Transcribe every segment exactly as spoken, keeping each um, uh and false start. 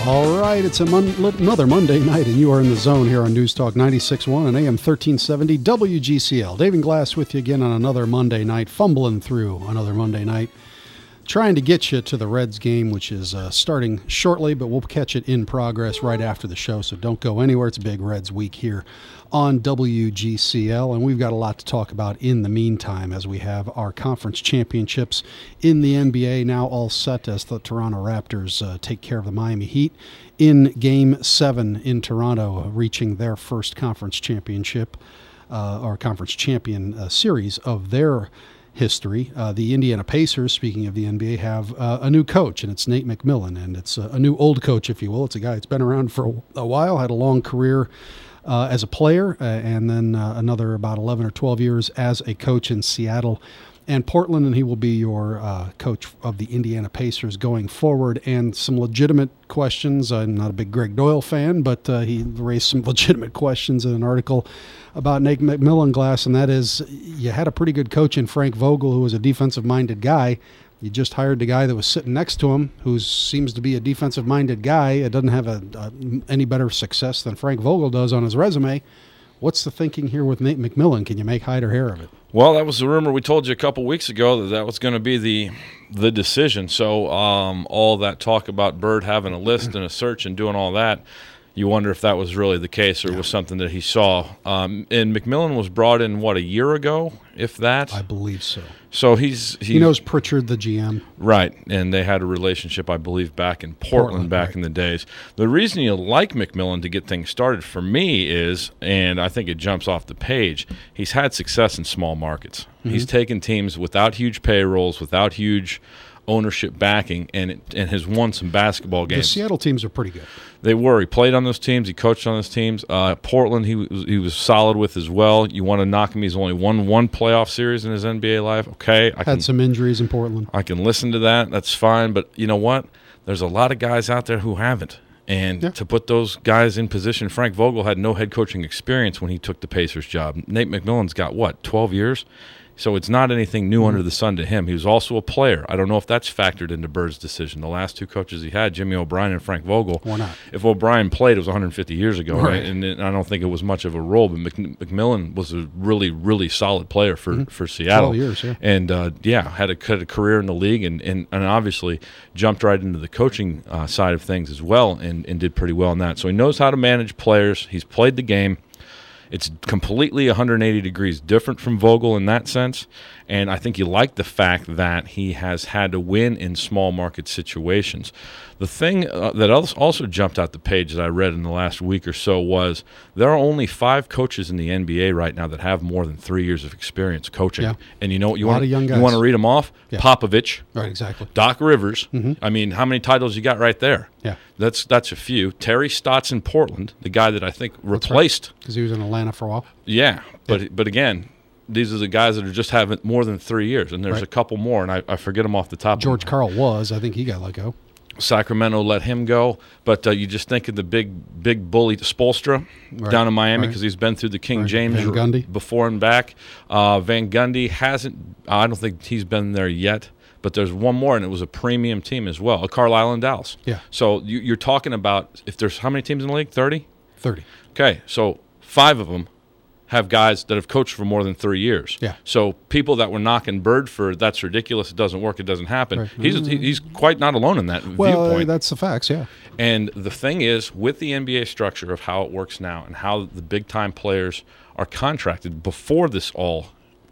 All right, it's a mon- another Monday night, and you are in the zone here on News Talk ninety-six point one and A M thirteen seventy W G C L. Dave and Glass with you again on another Monday night, fumbling through another Monday night, trying to get you to the Reds game, which is uh, starting shortly, but we'll catch it in progress right after the show, so don't go anywhere. It's a big Reds week here on W G C L, and we've got a lot to talk about in the meantime as we have our conference championships in the N B A now all set as the Toronto Raptors uh, take care of the Miami Heat in Game seven in Toronto, uh, reaching their first conference championship uh, or conference champion uh, series of their history. Uh, the Indiana Pacers, speaking of the N B A, have uh, a new coach, and it's Nate McMillan, and it's a, a new old coach, if you will. It's a guy that's been around for a, a while, had a long career uh, as a player, uh, and then uh, another about eleven or twelve years as a coach in Seattle and Portland, and he will be your uh, coach of the Indiana Pacers going forward. And some legitimate questions. I'm not a big Greg Doyle fan, but uh, he raised some legitimate questions in an article about Nate McMillan, Glass, and that is, you had a pretty good coach in Frank Vogel, who was a defensive-minded guy. You just hired the guy that was sitting next to him, who seems to be a defensive-minded guy. It doesn't have a, a, any better success than Frank Vogel does on his resume. What's the thinking here with Nate McMillan? Can you make hide or hair of it? Well, that was the rumor we told you a couple weeks ago that that was going to be the the decision. So um, all that talk about Bird having a list and a search and doing all that, you wonder if that was really the case or yeah. was something that he saw. Um, and McMillan was brought in, what, a year ago, if that? I believe so. So he's, he's he knows Pritchard, the G M. Right, and they had a relationship, I believe, back in Portland, Portland back right. in the days. The reason you like McMillan to get things started for me is, and I think it jumps off the page, he's had success in small markets. Mm-hmm. He's taken teams without huge payrolls, without huge ownership backing, and it, and has won some basketball games. The Seattle teams are pretty good. They were. He played on those teams. He coached on those teams. Uh, Portland, he was, he was solid with as well. You want to knock him? He's only won one playoff series in his N B A life. Okay, I had can, some injuries in Portland. I can listen to that. That's fine. But you know what? There's a lot of guys out there who haven't. And yeah. to put those guys in position, Frank Vogel had no head coaching experience when he took the Pacers job. Nate McMillan's got, what, twelve years? So it's not anything new mm-hmm. under the sun to him. He was also a player. I don't know if that's factored into Bird's decision. The last two coaches he had, Jimmy O'Brien and Frank Vogel. Why not? If O'Brien played, it was one hundred fifty years ago, right? right? And I don't think it was much of a role. But Mc, McMillan was a really, really solid player for, mm-hmm. for Seattle. twelve years, yeah. And, uh, yeah, had a, had a career in the league and, and, and obviously jumped right into the coaching uh, side of things as well and, and did pretty well in that. So he knows how to manage players. He's played the game. It's completely one hundred eighty degrees different from Vogel in that sense, and I think you like the fact that he has had to win in small market situations. The thing uh, that also jumped out the page that I read in the last week or so was there are only five coaches in the N B A right now that have more than three years of experience coaching. Yeah. And you know what? You a lot want of young guys. You want to read them off? Yeah. Popovich. Right, exactly. Doc Rivers. Mm-hmm. I mean, how many titles you got right there? Yeah. That's that's a few. Terry Stotts in Portland, the guy that I think replaced. Because right. he was in Atlanta for a while. Yeah, but yeah. but again, these are the guys that are just having more than three years, and there's right. a couple more, and I, I forget them off the top. George of Karl was. I think he got let go. Sacramento let him go, but uh, you just think of the big big bully Spoelstra right. down in Miami because right. he's been through the King right. James Van Gundy. before and back. Uh, Van Gundy hasn't. I don't think he's been there yet. But there's one more, and it was a premium team as well, a Carlisle and Dallas. Yeah. So you, you're talking about if there's how many teams in the league? thirty? thirty. Okay, so five of them have guys that have coached for more than three years. Yeah. So people that were knocking Bird for that's ridiculous, it doesn't work, it doesn't happen. Right. He's Mm-hmm. he's quite not alone in that well, viewpoint. That's the facts, yeah. And the thing is, with the N B A structure of how it works now and how the big-time players are contracted before this all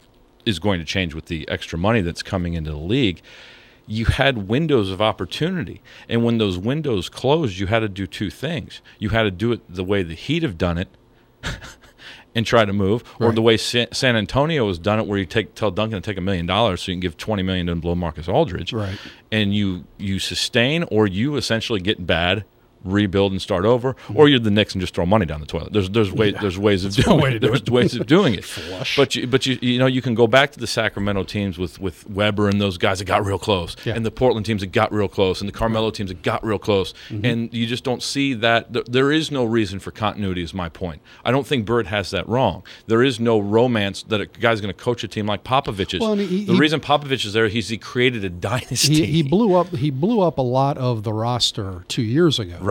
is going to change with the extra money that's coming into the league, you had windows of opportunity. And when those windows closed, you had to do two things. You had to do it the way the Heat have done it and try to move, or right. the way San Antonio has done it where you take tell Duncan to take a million dollars so you can give twenty million dollars to blow Marcus Aldridge. Right. And you, you sustain, or you essentially get bad, rebuild and start over, or you're the Knicks and just throw money down the toilet. There's there's ways yeah. there's ways of That's doing one way to it. do There's it. ways of doing it. Flush. But you but you you know you can go back to the Sacramento teams with, with Weber and those guys that got real close, yeah. and the Portland teams that got real close, and the Carmelo teams that got real close, mm-hmm. and you just don't see that. Th- there is no reason for continuity. Is my point. I don't think Bird has that wrong. There is no romance that a guy's going to coach a team like Popovich's. Well, he, the he, reason Popovich is there, he's he created a dynasty. He, he blew up. He blew up a lot of the roster two years ago.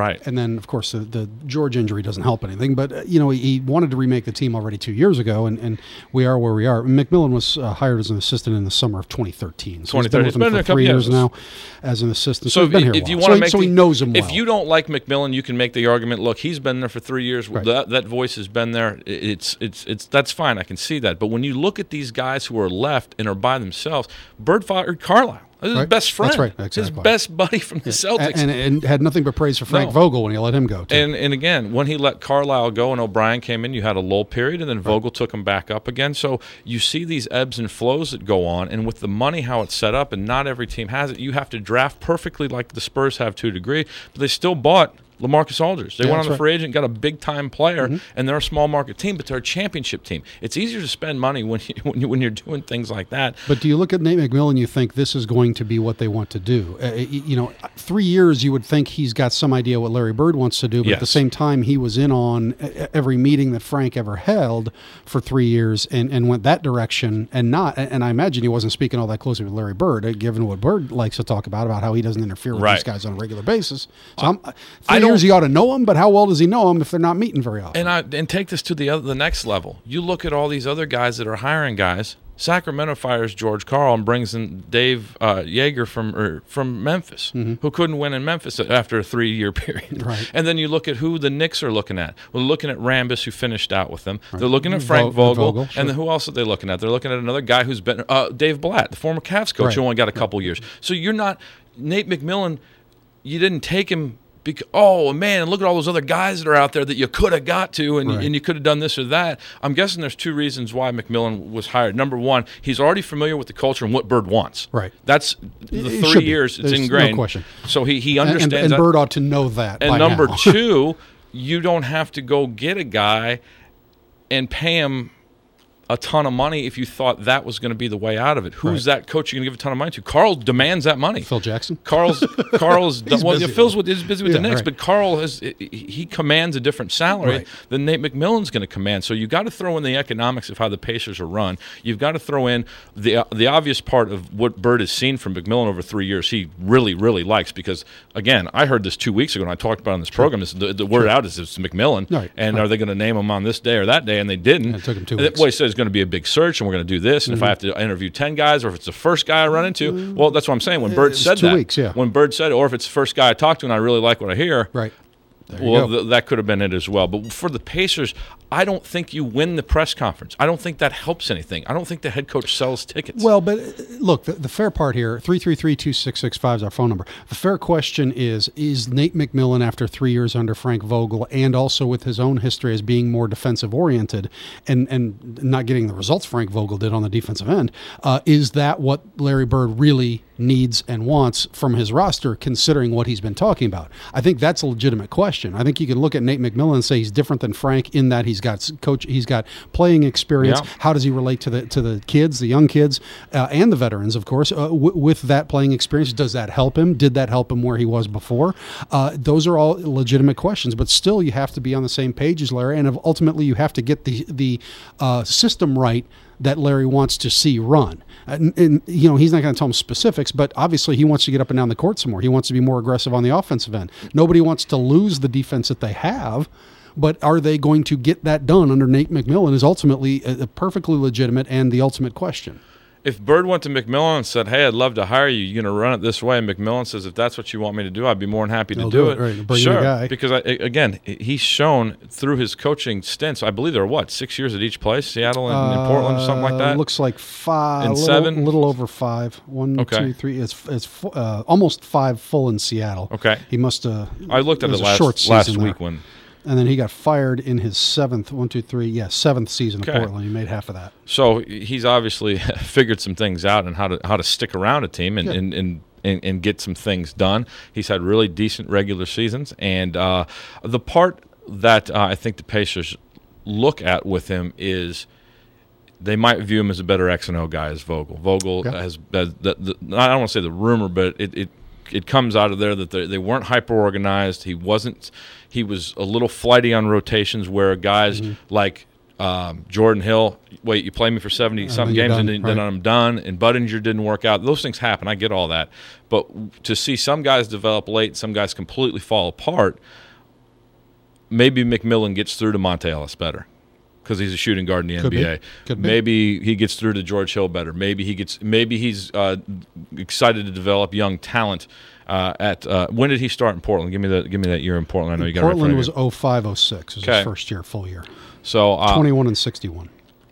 Right. And then, of course, the, the George injury doesn't help anything. But, uh, you know, he, he wanted to remake the team already two years ago, and, and we are where we are. McMillan was uh, hired as an assistant in the summer of twenty thirteen. So he's been with him for three years now as an assistant. So, so he's been here if a while. You want so, to make so the, he knows him well. If you don't like McMillan, you can make the argument, look, he's been there for three years. Right. That, that voice has been there. It's, it's, it's, that's fine. I can see that. But when you look at these guys who are left and are by themselves, Bird fired Carlisle. His right. best friend. That's right. Exactly. His best buddy from the Celtics. And, and, and had nothing but praise for Frank no. Vogel when he let him go, too. And, and again, when he let Carlisle go and O'Brien came in, you had a lull period, and then right. Vogel took him back up again. So you see these ebbs and flows that go on, and with the money, how it's set up, and not every team has it, you have to draft perfectly like the Spurs have to a degree, but they still bought LaMarcus Aldridge. They yeah, went on the right. free agent, got a big-time player, mm-hmm. and they're a small-market team, but they're a championship team. It's easier to spend money when, you, when, you, when you're doing things like that. But do you look at Nate McMillan, you think this is going to be what they want to do? Uh, you know, three years, you would think he's got some idea what Larry Bird wants to do, but yes. at the same time, he was in on every meeting that Frank ever held for three years and, and went that direction and not. And I imagine he wasn't speaking all that closely with Larry Bird, given what Bird likes to talk about, about how he doesn't interfere with right. these guys on a regular basis. So I'm, three I years, you ought to know him, but how well does he know them if they're not meeting very often? And I and take this to the other, the next level. You look at all these other guys that are hiring guys. Sacramento fires George Karl and brings in Dave uh, Yeager from or, from Memphis, mm-hmm. who couldn't win in Memphis after a three-year period. Right. And then you look at who the Knicks are looking at. Well, they're looking at Rambis, who finished out with them. Right. They're looking at Frank Vo- Vogel. Vogel sure. And then who else are they looking at? They're looking at another guy who's been uh, Dave Blatt, the former Cavs coach, right. who only got a couple right. years. So you're not – Nate McMillan, you didn't take him – Because, oh, man, look at all those other guys that are out there that you could have got to and, right. and you could have done this or that. I'm guessing there's two reasons why McMillan was hired. Number one, he's already familiar with the culture and what Bird wants. Right. That's the it three years it's There's ingrained. No question. So he, he understands and, and, and that. Bird ought to know that And by number now. two, you don't have to go get a guy and pay him a ton of money if you thought that was going to be the way out of it. Who's right. that coach you're going to give a ton of money to? Carl demands that money. Phil Jackson? Carl's Carl's He's well, busy, yeah, Phil's with, is busy with yeah, the Knicks, right. but Carl has he commands a different salary right. than Nate McMillan's going to command. So you've got to throw in the economics of how the Pacers are run. You've got to throw in the the obvious part of what Bird has seen from McMillan over three years. He really, really likes because again, I heard this two weeks ago and I talked about it on this program. This, the, the word sure. out is it's McMillan, right. and right. are they going to name him on this day or that day? And they didn't. And it took him two and weeks. Well, he said it's going to be a big search, and we're going to do this. And mm-hmm. if I have to interview ten guys, or if it's the first guy I run into, well, that's what I'm saying. When Bird said two that, weeks, yeah. when Bird said it, or if it's the first guy I talk to and I really like what I hear, right. There you well, go. th- that could have been it as well. But for the Pacers, I don't think you win the press conference. I don't think that helps anything. I don't think the head coach sells tickets. Well, but uh, look, the, the fair part here, three three three, two six six five is our phone number. The fair question is, is Nate McMillan, after three years under Frank Vogel, and also with his own history as being more defensive-oriented and, and not getting the results Frank Vogel did on the defensive end, uh, is that what Larry Bird really needs and wants from his roster, considering what he's been talking about? I think that's a legitimate question. I think you can look at Nate McMillan and say he's different than Frank in that he's got coach, he's got playing experience. Yeah. How does he relate to the to the kids, the young kids, uh, and the veterans, of course, uh, w- with that playing experience? Does that help him? Did that help him where he was before? Uh, those are all legitimate questions, but still, you have to be on the same page as Larry, and ultimately, you have to get the the uh, system right that Larry wants to see run. And, and you know, he's not going to tell him specifics, but obviously he wants to get up and down the court some more. He wants to be more aggressive on the offensive end. Nobody wants to lose the defense that they have, but are they going to get that done under Nate McMillan is ultimately a, a perfectly legitimate and the ultimate question. If Bird went to McMillan and said, hey, I'd love to hire you, you're going to run it this way, and McMillan says, if that's what you want me to do, I'd be more than happy to They'll do, do it. it, right. Bring in sure, a guy. because, I, again, he's shown through his coaching stints, I believe there are, what, six years at each place, Seattle and, uh, and Portland or something like that? Looks like five. And a little, seven? little over five. One, Okay. two, three. It's, it's uh, almost five full in Seattle. Okay. He must have. I looked at it last, short last season week there. when – And then he got fired in his seventh, one, two, three, yeah, seventh season Okay. of Portland. He made half of that. So he's obviously figured some things out and how to how to stick around a team and, Yeah. and, and, and, and get some things done. He's had really decent regular seasons. And uh, the part that uh, I think the Pacers look at with him is they might view him as a better X and O guy as Vogel. Vogel Yeah. has, has the, the, I don't want to say the rumor, but it, it it comes out of there that they, they weren't hyper organized. He wasn't. He was a little flighty on rotations, where guys mm-hmm. like Um, Jordan Hill, wait, you play me for seventy-something games, done, and then, right. then I'm done. And Budinger didn't work out. Those things happen. I get all that. But to see some guys develop late, some guys completely fall apart, maybe McMillan gets through to Monte Ellis better because he's a shooting guard in the Could N B A. be. Could be. Maybe he gets through to George Hill better. Maybe he gets. Maybe he's uh, excited to develop young talent. Uh, at uh, when did he start in Portland? Give me that. Give me that year in Portland. I know you got Portland it was right oh five oh six. It was Okay. his first year, full year. So uh, twenty-one and sixty-one.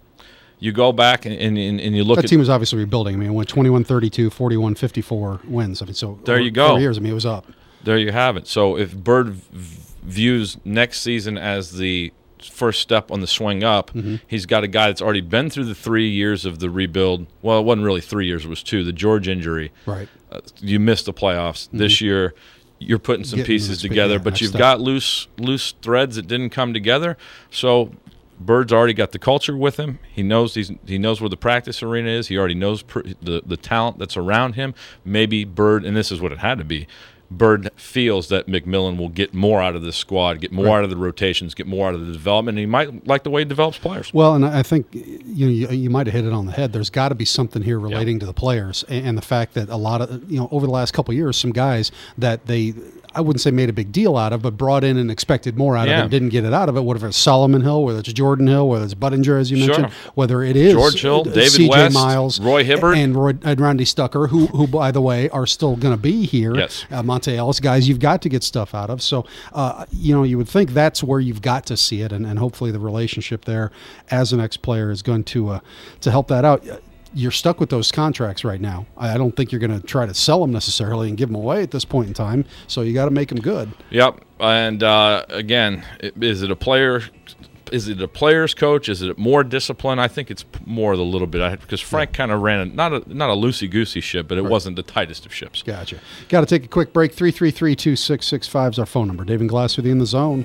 You go back and, and, and you look That at team was obviously rebuilding. I mean, it went twenty-one thirty-two, forty-one fifty-four wins. I mean, so There over you go. Four years. I mean, it was up. there you have it. So if Bird v- views next season as the first step on the swing up, Mm-hmm. he's got a guy that's already been through the three years of the rebuild. Well, it wasn't really three years; it was two. The George injury. Right. Uh, you missed the playoffs Mm-hmm. this year. You're putting some Getting pieces the speed, together, yeah, but next you've step. got loose loose threads that didn't come together. So Bird's already got the culture with him. He knows he's, he knows where the practice arena is. He already knows pr- the the talent that's around him. Maybe Bird, and this is what it had to be, Bird feels that McMillan will get more out of this squad, get more Right. out of the rotations, get more out of the development, and he might like the way he develops players. Well, and I think you know, you, you might have hit it on the head. There's got to be something here relating to the players and, and the fact that a lot of, you know, over the last couple of years, some guys that they, I wouldn't say made a big deal out of, but brought in and expected more out Yeah. of it, and didn't get it out of it. Whether it's Solomon Hill, whether it's Jordan Hill, whether it's Budinger, as you Sure. mentioned, whether it is George Hill, uh, David C J West, Miles, Roy Hibbert. and, Roy, and Randy Stucker, who, who by the way, are still going to be here. Yes. Uh, Monte Ellis, guys, you've got to get stuff out of. So, uh, you know, you would think that's where you've got to see it, and, and hopefully the relationship there as an ex-player is going to uh, to help that out. You're stuck with those contracts right now. I don't think you're going to try to sell them necessarily and give them away at this point in time. So you got to make them good. Yep. And uh, again, it- is it a player? Is it a player's coach? Is it more discipline? I think it's more the little bit I because Frank kind of ran a, not a not a loosey goosey ship, but it Right. wasn't the tightest of ships. Gotcha. Got to take a quick break. three three three, two six six five is our phone number. David Glass with you in the zone.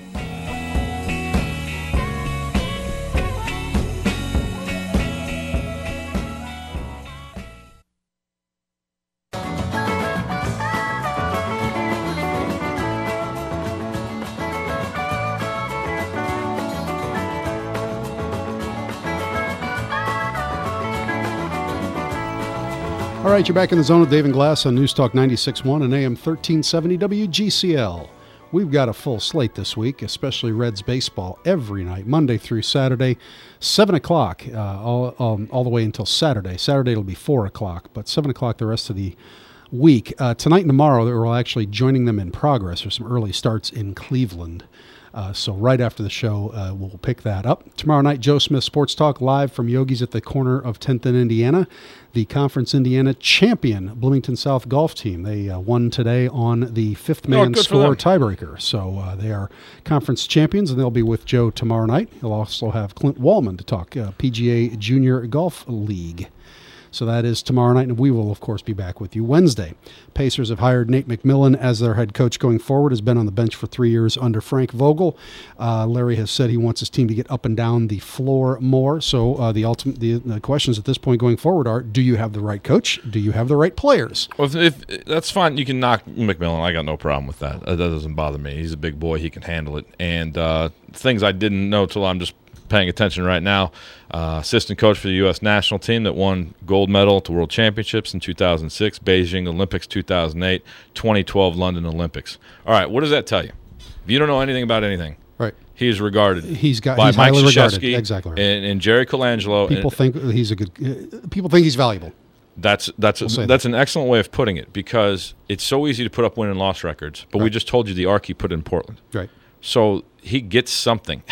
All right, you're back in the zone with Dave and Glass on News Talk ninety-six point one and A M thirteen seventy W G C L. We've got a full slate this week, especially Reds baseball every night, Monday through Saturday, seven o'clock, uh, all, um, all the way until Saturday. Saturday it'll be four o'clock, but seven o'clock the rest of the week. Uh, tonight and tomorrow, we're actually joining them in progress. There's some early starts in Cleveland. Uh, so right after the show, uh, we'll pick that up. Tomorrow night, Joe Smith Sports Talk live from Yogi's at the corner of tenth and Indiana. The Conference Indiana champion Bloomington South golf team. They uh, won today on the fifth man good for score them. tiebreaker. So uh, they are conference champions, and they'll be with Joe tomorrow night. He'll also have Clint Wallman to talk uh, P G A Junior Golf League. So that is tomorrow night, and we will, of course, be back with you Wednesday. Pacers have hired Nate McMillan as their head coach going forward. Has been on the bench for three years under Frank Vogel. Uh, Larry has said he wants his team to get up and down the floor more. So uh, the ultimate the, the questions at this point going forward are: do you have the right coach? Do you have the right players? Well, if, if that's fine, you can knock McMillan. I got no problem with that. That doesn't bother me. He's a big boy; he can handle it. And uh, things I didn't know till I'm just paying attention right now. Uh, assistant coach for the U S national team that won gold medal to World Championships in two thousand six, Beijing Olympics two thousand eight, twenty twelve London Olympics. All right, what does that tell you? If you don't know anything about anything, Right. he is regarded. He's got by he's Mike highly regarded. Krzyzewski Exactly. Right. and, and Jerry Colangelo. People and, think he's a good. Uh, people think he's valuable. That's that's We'll say that's an excellent way of putting it because it's so easy to put up win and loss records. But we Right. just told you the arc he put in Portland. Right. So he gets something.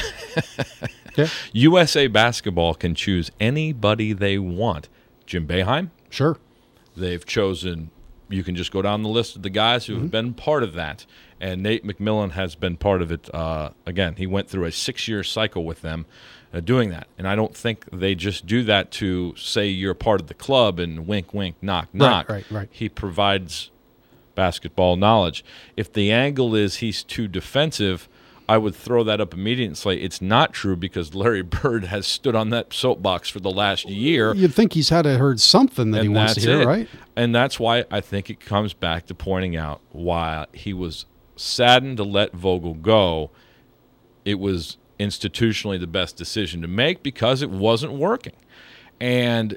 Yeah. U S A Basketball can choose anybody they want. Jim Boeheim, Sure. they've chosen, you can just go down the list of the guys who have Mm-hmm. been part of that. And Nate McMillan has been part of it. Uh, again, he went through a six-year cycle with them uh, doing that. And I don't think they just do that to say you're part of the club and wink, wink, knock, knock. right, right. He provides basketball knowledge. If the angle is he's too defensive, I would throw that up immediately and say it's not true because Larry Bird has stood on that soapbox for the last year. You'd think he's had to heard something that and he wants to that's hear, it. right? And that's why I think it comes back to pointing out why he was saddened to let Vogel go. It was institutionally the best decision to make because it wasn't working. And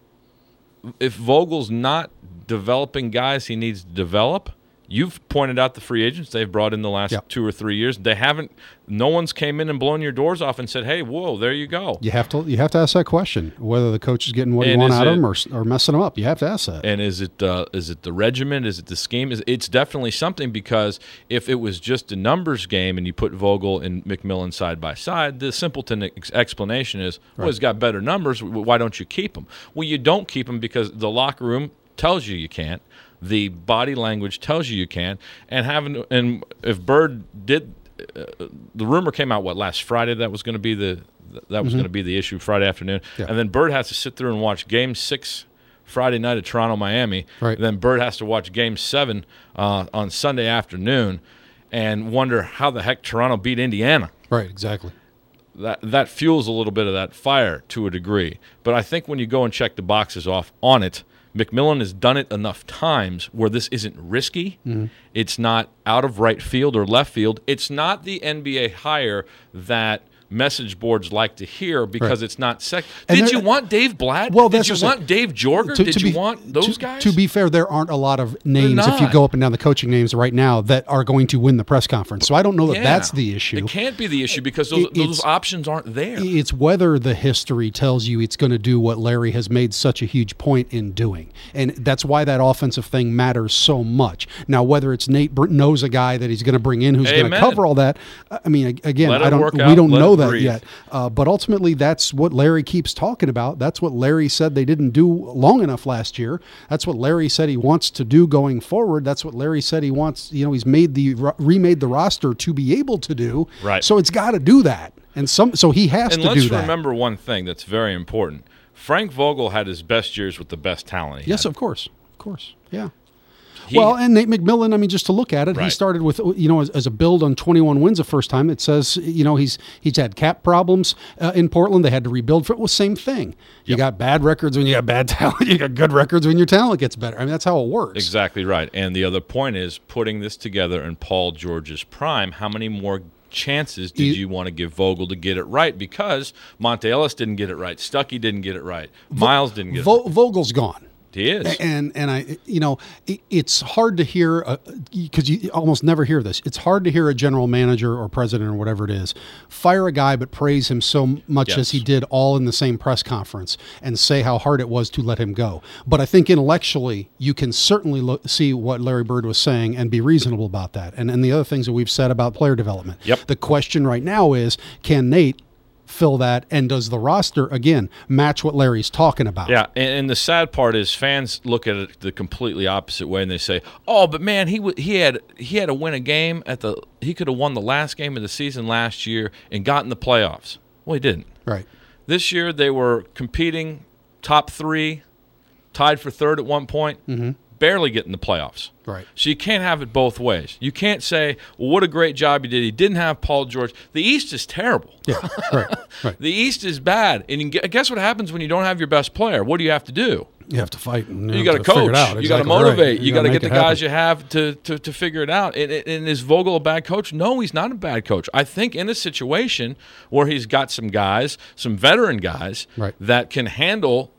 if Vogel's not developing guys he needs to develop, you've pointed out the free agents they've brought in the last yep. two or three years. They haven't. No one's came in and blown your doors off and said, "Hey, whoa, there you go." You have to. You have to ask that question: whether the coach is getting what you want out of him or, or messing him up. You have to ask that. And is it uh, is it the regimen? Is it the scheme? Is it's definitely something, because if it was just a numbers game and you put Vogel and McMillan side by side, the simpleton ex- explanation is, "Well, right. he's got better numbers. Why don't you keep him?" Well, you don't keep him because the locker room tells you you can't. The body language tells you you can, and having and if Bird did, uh, the rumor came out what last Friday that was going to be the that was mm-hmm. going to be the issue Friday afternoon, yeah. and then Bird has to sit through and watch Game Six Friday night at Toronto Miami, right. and then Bird has to watch Game Seven uh, on Sunday afternoon, and wonder how the heck Toronto beat Indiana. Right, exactly. That that fuels a little bit of that fire to a degree, but I think when you go and check the boxes off on it, McMillan has done it enough times where this isn't risky. Mm-hmm. It's not out of right field or left field. It's not the N B A hire that message boards like to hear because right. it's not sec. And Did you want Dave Blatt? Well, Did you want Dave Jorger? To, Did to you be, want those to, guys? To be fair, there aren't a lot of names if you go up and down the coaching names right now that are going to win the press conference. So I don't know that yeah. that's the issue. It can't be the issue because those, it, those options aren't there. It's whether the history tells you it's going to do what Larry has made such a huge point in doing. And that's why that offensive thing matters so much. Now, whether it's Nate knows a guy that he's going to bring in who's going to cover all that, I mean, again, I don't. We don't know that breathe. yet. Uh, but ultimately, that's what Larry keeps talking about. That's what Larry said they didn't do long enough last year. That's what Larry said he wants to do going forward. That's what Larry said he wants. You know, he's made the remade the roster to be able to do. Right. So it's got to do that, and some. So he has and to do that. And let's remember one thing that's very important. Frank Vogel had his best years with the best talent. He yes, had. of course, of course, yeah. He, well, and Nate McMillan, I mean, just to look at it, right. he started with, you know, as, as a build on twenty-one wins the first time. It says, you know, he's he's had cap problems uh, in Portland. They had to rebuild for it. Well, same thing. You yep. got bad records when you got bad talent. You got good records when your talent gets better. I mean, that's how it works. Exactly right. And the other point is putting this together in Paul George's prime, how many more chances did you want to give Vogel to get it right? Because Monte Ellis didn't get it right. Stuckey didn't get it right. Miles didn't get Vo- it right. Vogel's gone. He is. And and I, you know, it, it's hard to hear, because uh, you almost never hear this. It's hard to hear a general manager or president or whatever it is fire a guy but praise him so much yes. as he did all in the same press conference and say how hard it was to let him go. But I think intellectually you can certainly look, see what Larry Bird was saying and be reasonable about that. And, and the other things that we've said about player development. Yep. The question right now is, can Nate fill that, and does the roster again match what Larry's talking about? Yeah, and, and the sad part is fans look at it the completely opposite way, and they say, "Oh, but man, he w- he had he had to win a game at the he could have won the last game of the season last year and gotten the playoffs." Well, he didn't. Right. This year they were competing top three, tied for third at one point. Mm-hmm. Barely getting the playoffs. Right. So you can't have it both ways. You can't say, well, what a great job he did. He didn't have Paul George. The East is terrible. Yeah, right, right. The East is bad. And guess what happens when you don't have your best player? What do you have to do? You have to fight. And you got to coach. Exactly You got to motivate. Right. You, you got to get the guys happen. you have to, to, to figure it out. And, and is Vogel a bad coach? No, he's not a bad coach. I think in a situation where he's got some guys, some veteran guys, right. that can handle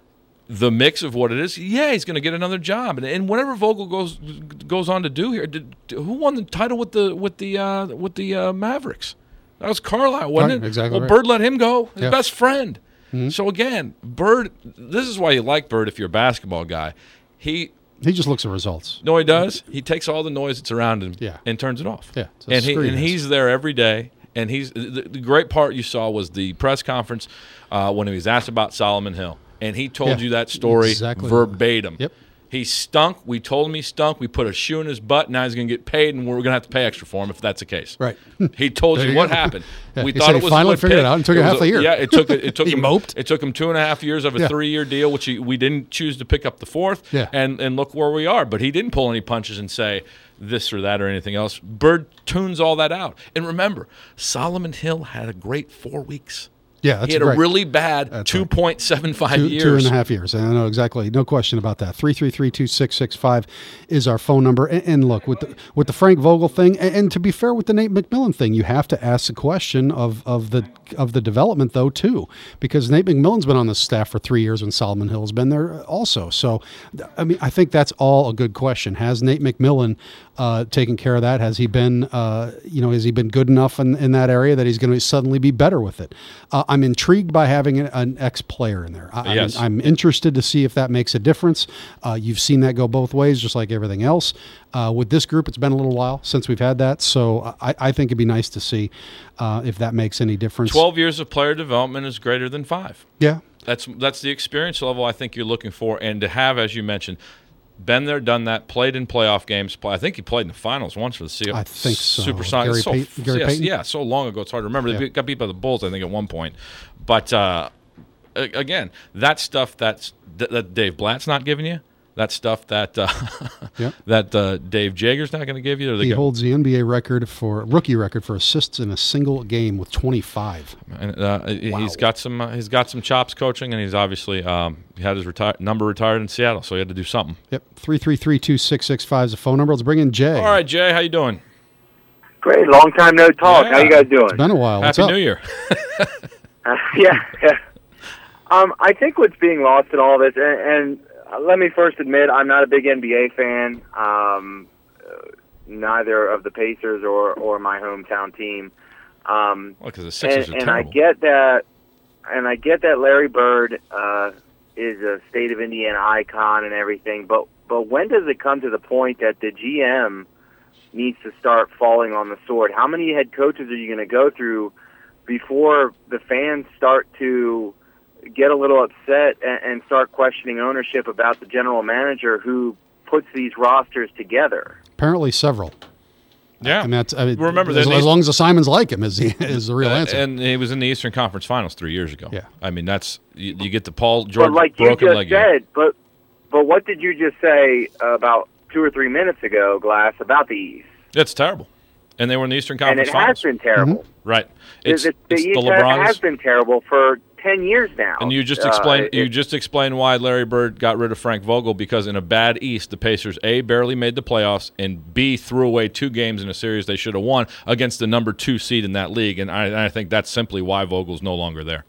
the mix of what it is, yeah, he's going to get another job, and, and whatever Vogel goes goes on to do here, did, who won the title with the with the uh, with the uh, Mavericks? That was Carlisle, wasn't right, it? Exactly. Well, right. Bird let him go, his yeah. best friend. Mm-hmm. So again, Bird. This is why you like Bird if you're a basketball guy. He he just looks at results. No, he does. He takes all the noise that's around him yeah. and turns it off. Yeah, and he and he's there every day. And he's the, the great part you saw was the press conference uh, when he was asked about Solomon Hill. And he told yeah, you that story exactly. verbatim. Yep. He stunk. We told him he stunk. We put a shoe in his butt. Now he's going to get paid, and we're going to have to pay extra for him if that's the case. Right. He told you, you what go. happened. Yeah. We he thought said it was he finally a figured pick. it out. It took it a half a, a year. Yeah, it took it took he him moped. It took him two and a half years of a yeah. three-year deal, which he, we didn't choose to pick up the fourth. Yeah. And and look where we are. But he didn't pull any punches and say this or that or anything else. Bird tunes all that out. And remember, Solomon Hill had a great four weeks. Yeah, that's he had great. a really bad two point seven five two, years. Two and a half years. I know exactly. No question about that. three three three, two six six five is our phone number. And, and look, with the, with the Frank Vogel thing, and, and to be fair with the Nate McMillan thing, you have to ask the question of, of the of the development, though, too, because Nate McMillan's been on the staff for three years when Solomon Hill's been there also. So, I mean, I think that's all a good question. Has Nate McMillan uh, taken care of that? Has he been, uh, you know, has he been good enough in, in that area that he's going to suddenly be better with it? Uh, I'm intrigued by having an, an ex-player in there. I, yes. I'm, I'm interested to see if that makes a difference. Uh, you've seen that go both ways, just like everything else. Uh, with this group, it's been a little while since we've had that, so I, I think it'd be nice to see uh, if that makes any difference. Twelve years of player development is greater than five. Yeah. That's that's the experience level I think you're looking for, and to have, as you mentioned, been there, done that, played in playoff games. I think he played in the finals once for the Seahawks. I think so. Supersonics. Gary, so, Payton, Gary yes, Payton? Yeah, so long ago it's hard to remember. They Yeah. got beat by the Bulls, I think, at one point. But, uh, again, that stuff that's, that Dave Blatt's not giving you, that stuff that uh, Yep. that uh, Dave Jager's not going to give you. He go, holds the N B A record for rookie record for assists in a single game with twenty-five. And, uh, Wow. He's got some. Uh, he's got some chops coaching, and he's obviously um, he had his reti- number retired in Seattle, so he had to do something. Yep, three three three, two six six five is the phone number. Let's bring in Jay. All right, Jay, how you doing? Great, long time no talk. Yeah. How you guys doing? It's been a while. What's Happy up? New Year. Uh, yeah, yeah. Um, I think what's being lost in all this, and, and uh, let me first admit, I'm not a big N B A fan. Um, uh, neither of the Pacers or, or my hometown team. Um, Well, because the Sixers and, are and I terrible. get that, and I get that Larry Bird uh, is a state of Indiana icon and everything. But but when does it come to the point that the G M needs to start falling on the sword? How many head coaches are you going to go through before the fans start to get a little upset and, and start questioning ownership about the general manager who puts these rosters together? Apparently several. Yeah. I mean, that's, I mean, Remember, as, the- as long as the Simons like him is the, is the real Uh, answer. And he was in the Eastern Conference Finals three years ago. Yeah. I mean, that's you, you get the Paul George But like you broken just leg. said, but but what did you just say about two or three minutes ago, Glass, about the East? That's terrible. And they were in the Eastern And Conference it Finals. has been terrible. Mm-hmm. Right. It's, It- it's the the East ha- LeBrons. has been terrible for ten years now. And you just Uh, explained it- you just explained why Larry Bird got rid of Frank Vogel, because in a bad East, the Pacers A, barely made the playoffs, and B, threw away two games in a series they should have won against the number two seed in that league. And I, and I think that's simply why Vogel's no longer there.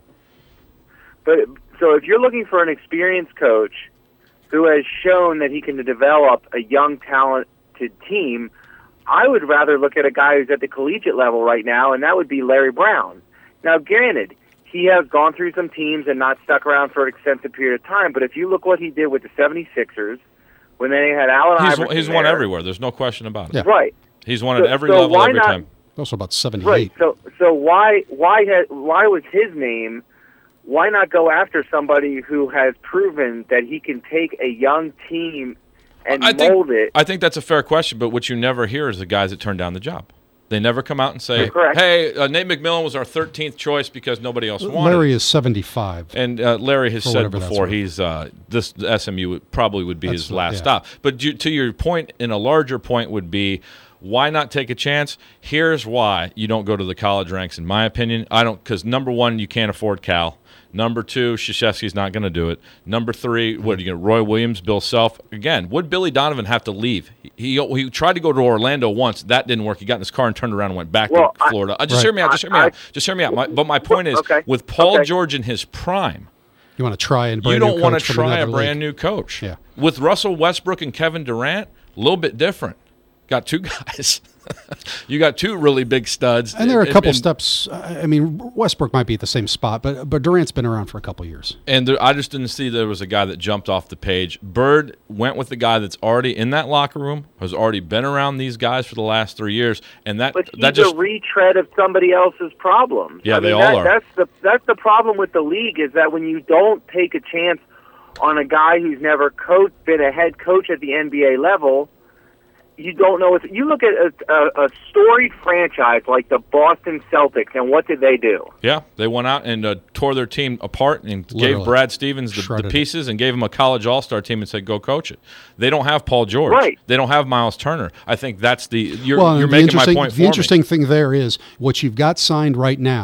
But so if you're looking for an experienced coach who has shown that he can develop a young, talented team, I would rather look at a guy who's at the collegiate level right now, and that would be Larry Brown. Now, granted, he has gone through some teams and not stuck around for an extensive period of time, but if you look what he did with the seventy-sixers, when they had Allen He's, Iverson he's won there, everywhere. There's no question about it. Yeah. right? He's won So- at every so level why every not- time. Also about Right. seventy-eight. So, so why, why, had, why was his name? Why not go after somebody who has proven that he can take a young team and I think, mold it? I think that's a fair question, but what you never hear is the guys that turn down the job. They never come out and say, Correct. hey, uh, Nate McMillan was our thirteenth choice because nobody else wanted Larry it. is seventy-five. And uh, Larry has For said whatever that's before worth. he's uh, this S M U would, probably would be That's his what- last yeah. stop. But you, to your point, in a larger point would be, why not take a chance? Here's why you don't go to the college ranks, in my opinion. I don't, because number one, you can't afford Cal. Number two, Krzyzewski's not going to do it. Number three, what are you going to, Roy Williams, Bill Self? Again, would Billy Donovan have to leave? He, he he tried to go to Orlando once. That didn't work. He got in his car and turned around and went back Well, to I- Florida. Uh, just Right. hear me out. Just hear me I- out. Just hear me out. My, but my point is, Okay. with Paul Okay. George in his prime, You want to try and you brand don't new want coach to from try a another brand league. new coach. Yeah. With Russell Westbrook and Kevin Durant, a little bit different. Got two guys. You got two really big studs. And there are a couple and, steps. I mean, Westbrook might be at the same spot, but but Durant's been around for a couple years. And there, I just didn't see there was a guy that jumped off the page. Bird went with the guy that's already in that locker room, has already been around these guys for the last three years, and that But he's that just a retread of somebody else's problems. Yeah, I they mean, all that, are. That's the that's the problem with the league, is that when you don't take a chance on a guy who's never coached, been a head coach at the N B A level, you don't know. If you look at a, a, a storied franchise like the Boston Celtics, and what did they do? yeah, they went out and uh, tore their team apart and Literally. gave Brad Stevens the, the Shredded it. pieces and gave him a college all-star team and said, "Go coach it." They don't have Paul George. Right. They don't have Miles Turner. I think that's the you're Well, you're the making my interesting, point the for me. interesting thing there is what you've got signed right now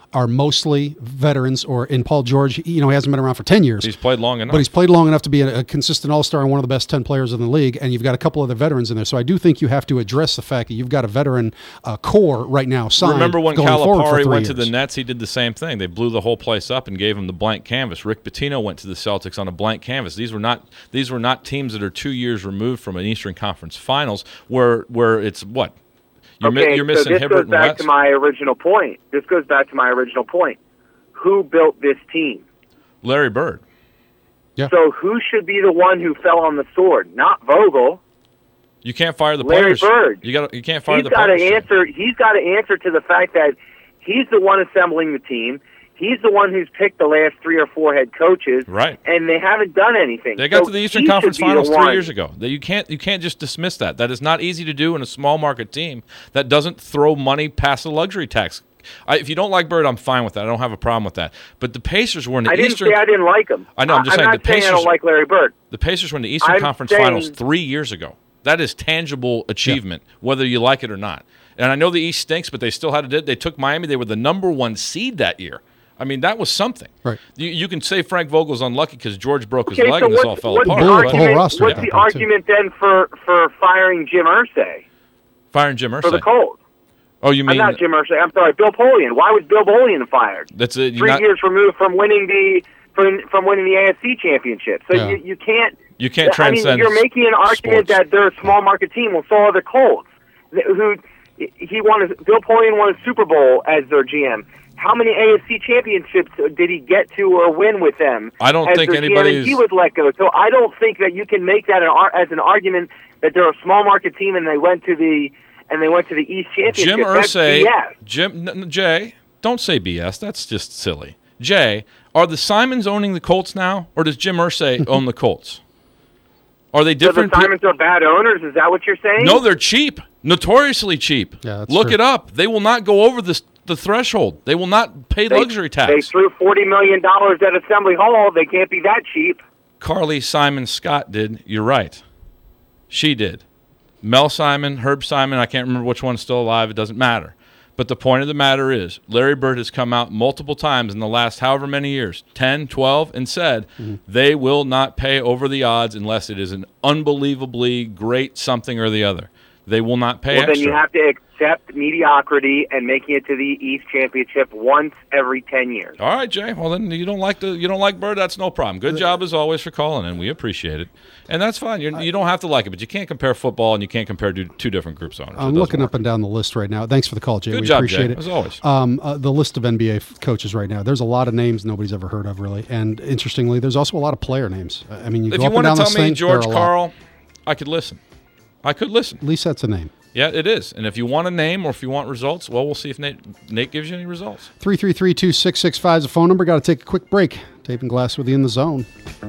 are mostly veterans, or in Paul George, you know, he hasn't been around for ten years. He's played long enough. But he's played long enough to be a, a consistent all-star and one of the best ten players in the league, and you've got a couple other veterans in there. So I do think you have to address the fact that you've got a veteran uh, core right now signed. Remember when going forward for Calipari three went years. to the Nets, he did the same thing. They blew the whole place up and gave him the blank canvas. Rick Pitino went to the Celtics on a blank canvas. These were not these were not teams that are two years removed from an Eastern Conference Finals where where it's what? You're, okay, mi- you're missing so this Hibbert goes back and West. to my original point. This goes back to my original point. Who built this team? Larry Bird. Yeah. So who should be the one who fell on the sword? Not Vogel. You can't fire the Larry players. Bird. You got you can't fire He's the got to players. answer. He's got to answer to the fact that he's the one assembling the team. He's the one who's picked the last three or four head coaches, Right. And they haven't done anything. They got So to the Eastern he should Conference be the Finals three one. years ago. That you can't you can't just dismiss that. That is not easy to do in a small market team that doesn't throw money past the luxury tax. I, if you don't like Bird, I'm fine with that. I don't have a problem with that. But the Pacers were in the I didn't Eastern. say I didn't like him. I know. I'm just saying not the saying Pacers. I don't like Larry Bird. The Pacers were in the Eastern I'm Conference saying- Finals three years ago. That is tangible achievement, yeah. whether you like it or not. And I know the East stinks, but they still had it. They took Miami. They were the number one seed that year. I mean, that was something. Right. You, you can say Frank Vogel's unlucky because George broke his Okay, leg so and this what's, all fell what's apart. the The whole- but the whole roster argument, what's got the that, too. argument then for, for firing Jim Irsay Firing Jim Irsay. for the Colts? Oh, you I'm mean not Jim Irsay. I'm sorry, Bill Polian. Why was Bill Polian fired? that's it? Three Not, years removed from winning the from, from winning the A F C championship. So Yeah. you, you can't. you can't I mean, transcend. you're making an argument sports. that they're a small market team. Well, so are the Colts, who he won. A, Bill Polian won a Super Bowl as their G M. How many A F C championships did he get to or win with them? I don't as think their G M? anybody And he is- was let go. So I don't think that you can make that an, ar- as an argument that they're a small market team and they went to the and they went to the East championship. Jim That's Irsay, B S. Jim n- n- Jay, don't say B S. That's just silly. Jay, are the Simons owning the Colts now, or does Jim Irsay own the Colts? Are they So the different? pe- Simons are bad owners. Is that what you're saying? no, they're cheap, notoriously cheap. Yeah, that's Look true. it up. They will not go over the the threshold. They will not pay They- luxury They tax. threw forty million dollars at Assembly Hall. They can't be that cheap. Carly Simon Scott did. You're right. She did. Mel Simon, Herb Simon, I can't remember which one's still alive. It doesn't matter. But the point of the matter is, Larry Bird has come out multiple times in the last however many years, ten, twelve, and said Mm-hmm. they will not pay over the odds unless it is an unbelievably great something or the other. They will not pay Well, extra. then you have to accept mediocrity and making it to the East Championship once every ten years. All right, Jay. Well, then you don't like the you don't like Bird. That's no problem. Good job as always for calling in. We appreciate it, and that's fine. You're, you don't have to like it, but you can't compare football and you can't compare two, two different groups of owners. It I'm doesn't looking work. up and down the list right now. Thanks for the call, Jay. Good we job, appreciate Jay, it. as always. Um, uh, the list of N B A f- coaches right now. There's a lot of names nobody's ever heard of, really. And interestingly, there's also a lot of player names. I mean, you If go you up and want to down tell this me thing, George there are a lot. Karl, I could listen. I could listen. At least that's a name. Yeah, it is. And if you want a name or if you want results, well, we'll see if Nate Nate gives you any results. three three three, two six six five is the phone number. Got to take a quick break. Dave and Glass with you in the zone.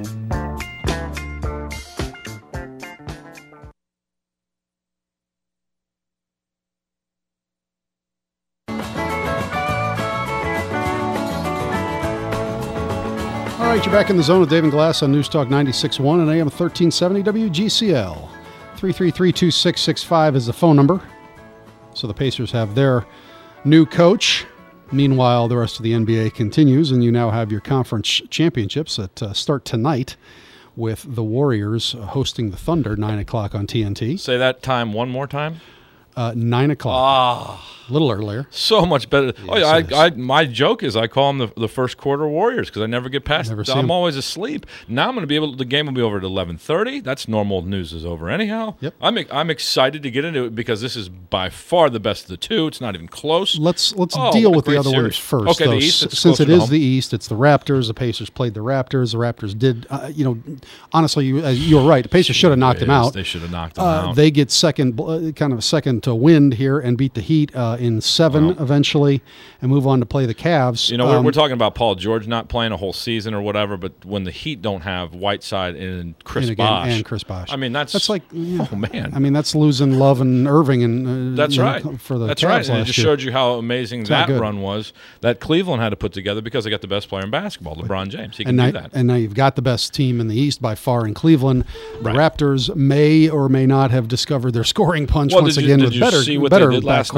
All right, you're back in the zone with Dave and Glass on News Talk ninety-six point one and A M thirteen seventy W G C L. three three three, two six six five is the phone number. So the Pacers have their new coach. Meanwhile, the rest of the N B A continues, and you now have your conference championships that uh, start tonight with the Warriors hosting the Thunder, nine o'clock on T N T. Say that time one more time. Uh, nine o'clock. Ah, A little earlier. so much better. oh, yeah, it is. I, I, my joke is I call them the, the first quarter Warriors because I never get past Never it. see I'm 'em. always asleep. Now I'm going to be able. The game will be over at eleven thirty. That's normal. News is over anyhow. Yep. I'm I'm excited to get into it because this is by far the best of the two. It's not even close. Let's let's Oh, deal what a with the great other series. ones first. Okay, the though. East, S- it's since closer it to is home. the East, it's the Raptors. The Pacers played the Raptors. The Raptors did. Uh, you know, honestly, you, uh, you were right. The Pacers should have knocked them Yes, out. They should have knocked them Uh, out. they get second, uh, kind of a second to wind here, and beat the Heat uh, in seven Wow. eventually, and move on to play the Cavs. You know, we're, Um, we're talking about Paul George not playing a whole season or whatever, but when the Heat don't have Whiteside and Chris and again, Bosh, and Chris Bosh. I mean, that's that's like, yeah. oh man, I mean, that's losing Love and Irving, and uh, that's you know, right for the That's Cavs right. And it last just year. showed you how amazing not that good. run was that Cleveland had to put together because they got the best player in basketball, LeBron James. He can and do now, that. and now you've got the best team in the East by far in Cleveland. The Right. Raptors may or may not have discovered their scoring punch well, once did you, again did with you better, see what better they did last backcourt. night for the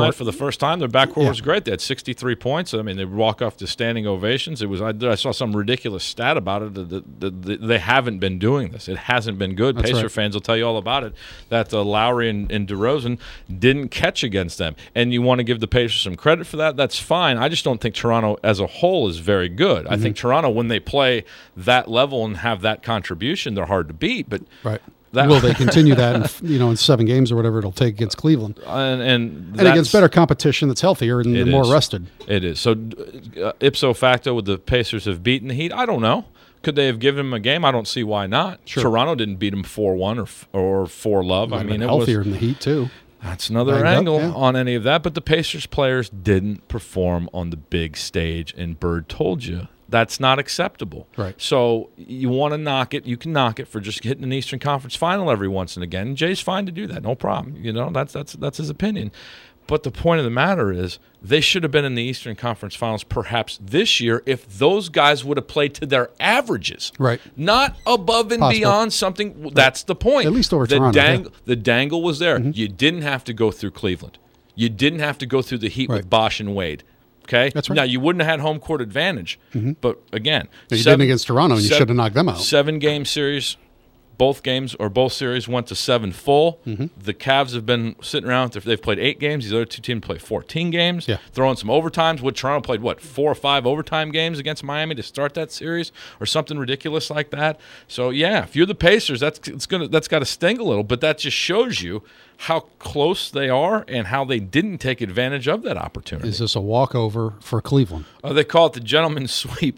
First time their backcourt Yeah. was great. They had sixty-three points. I mean, they would walk off to standing ovations. It was. I, I saw some ridiculous stat about it. That, that, that, that they haven't been doing this. It hasn't been good. That's Pacer right. fans will tell you all about it. That uh, Lowry and, and DeRozan didn't catch against them, and you want to give the Pacers some credit for that. That's fine. I just don't think Toronto as a whole is very good. Mm-hmm. I think Toronto, when they play that level and have that contribution, they're hard to beat. But Right. That, Will they continue that in, you know, in seven games or whatever it'll take against Cleveland? and and, And against better competition that's healthier and It more is. rested. It is. So uh, ipso facto, would the Pacers have beaten the Heat? I don't know. Could they have given him a game? I don't see why not. Sure. Toronto didn't beat him four one or or four love. Might I have mean, been it was healthier than the Heat too. That's another Banged up, angle yeah. on any of that. But the Pacers players didn't perform on the big stage, and Bird told you that's not acceptable. Right. So you want to knock it, you can knock it for just hitting an Eastern Conference Final every once and again. And Jay's fine to do that, no problem. You know, that's that's that's his opinion. But the point of the matter is, they should have been in the Eastern Conference Finals perhaps this year if those guys would have played to their averages. Right. Not above and Possible. beyond something. That's the point. At least over the Toronto, Dang, yeah. The dangle was there. Mm-hmm. You didn't have to go through Cleveland. You didn't have to go through the Heat Right. with Bosch and Wade. Okay? That's right. Now, you wouldn't have had home court advantage. Mm-hmm. But, again, You seven- didn't against Toronto, and you seven- should have knocked them out. Seven-game series, both games or both series went to seven full. Mm-hmm. The Cavs have been sitting around. They've played eight games. These other two teams play fourteen games. Yeah. Throwing some overtimes. Would Toronto played, what, four or five overtime games against Miami to start that series or something ridiculous like that? So, yeah, if you're the Pacers, that's it's gonna that's got to sting a little, but that just shows you how close they are and how they didn't take advantage of that opportunity. Is this a walkover for Cleveland? Uh, they call it the gentleman's sweep,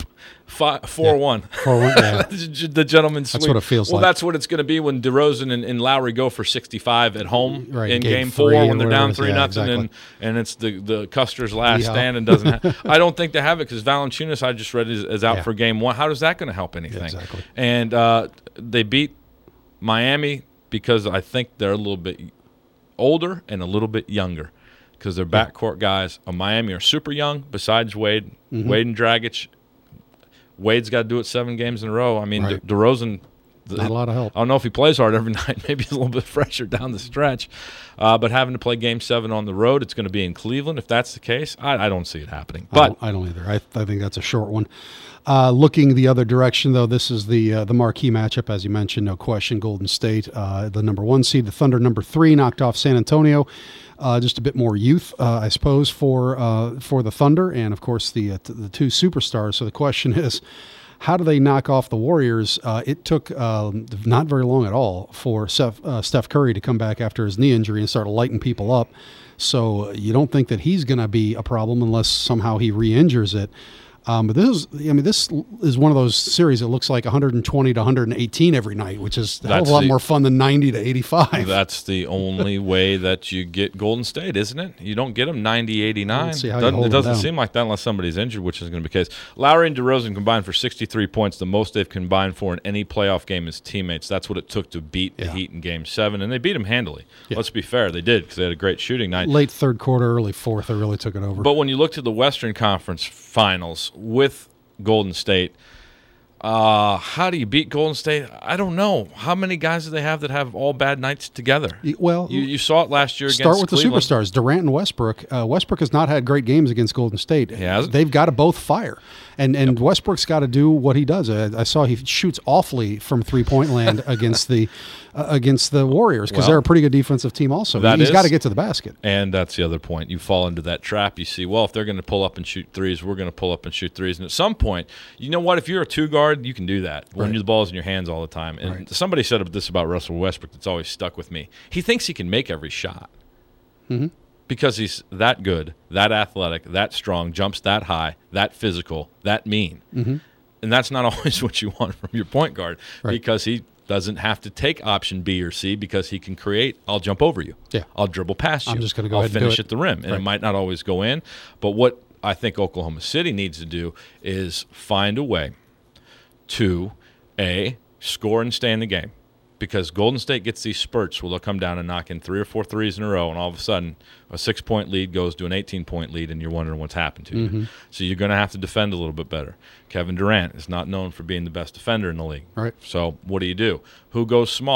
four one. four one, yeah. The gentleman's sweep. That's what it feels well, like. that's what it's going to be when DeRozan and, and Lowry go for sixty-five at home Right, in game game four three or when they're whatever down it is. three Yeah, nothing, exactly. and, and it's the, the Custer's last Yeah. stand and doesn't have, I don't think they have it because Valanciunas, I just read, is, is out Yeah. for game one. How is that going to help anything? Yeah, exactly. And uh, they beat Miami because I think they're a little bit older and a little bit younger because their backcourt guys of Miami are super young besides Wade. Mm-hmm. Wade and Dragic. Wade's got to do it seven games in a row. I mean, Right. De- DeRozan, the, Not a lot of help. I don't know if he plays hard every night. Maybe he's a little bit fresher down the stretch. Uh, but having to play game seven on the road, it's going to be in Cleveland. If that's the case, I, I don't see it happening. I But don't, I don't either. I, I think that's a short one. Uh, looking the other direction, though, this is the uh, the marquee matchup, as you mentioned, no question. Golden State, uh, the number one seed, the Thunder, number three, knocked off San Antonio. Uh, just a bit more youth, uh, I suppose, for uh, for the Thunder, and of course the uh, t- the two superstars. So the question is, how do they knock off the Warriors? Uh, it took um, not very long at all for Steph, uh, Steph Curry to come back after his knee injury and start lighting people up. So uh, you don't think that he's going to be a problem unless somehow he re-injures it. Um, but this is, I mean, this is one of those series that looks like one twenty to one eighteen every night, which is a hell of That's a lot the- more fun than ninety to eighty-five. that's the only way that you get Golden State, isn't it? You don't get them ninety eighty-nine. Let's see how you doesn't, hold it them doesn't down. seem like that unless somebody's injured, which is going to be the case. Lowry and DeRozan combined for sixty-three points, the most they've combined for in any playoff game as teammates. That's what it took to beat the Yeah. Heat in Game seven, and they beat them handily. Yeah. Let's be fair. They did because they had a great shooting night. Late third quarter, early fourth, they really took it over. But when you look to the Western Conference Finals with Golden State, uh, how do you beat Golden State? I don't know. How many guys do they have that have all bad nights together? Y- well, You, you saw it last year against start with Cleveland. the superstars, Durant and Westbrook. Uh, Westbrook has not had great games against Golden State. He hasn't? They've got to both fire, and and Westbrook's got to do what he does. I, I saw he shoots awfully from three point land against the uh, against the Warriors because Well, they're a pretty good defensive team. Also, that he's is- got to get to the basket. And that's the other point. You fall into that trap. You see, well, if they're going to pull up and shoot threes, we're going to pull up and shoot threes. And at some point, you know what? If you're a two guard, you can do that when Right. the ball's in your hands all the time. And Right. somebody said this about Russell Westbrook that's always stuck with me. He thinks he can make every shot Mm-hmm. because he's that good, that athletic, that strong, jumps that high, that physical, that mean. Mm-hmm. And that's not always what you want from your point guard Right. because he doesn't have to take option B or C because he can create, I'll jump over you. Yeah. I'll dribble past you. I'm just gonna go I'll ahead and do finish it. at the rim. And Right. it might not always go in. But what I think Oklahoma City needs to do is find a way to, A, score and stay in the game. Because Golden State gets these spurts where they'll come down and knock in three or four threes in a row, and all of a sudden a six-point lead goes to an eighteen-point lead, and you're wondering what's happened to Mm-hmm. you. So you're going to have to defend a little bit better. Kevin Durant is not known for being the best defender in the league. Right. So what do you do? Who goes small?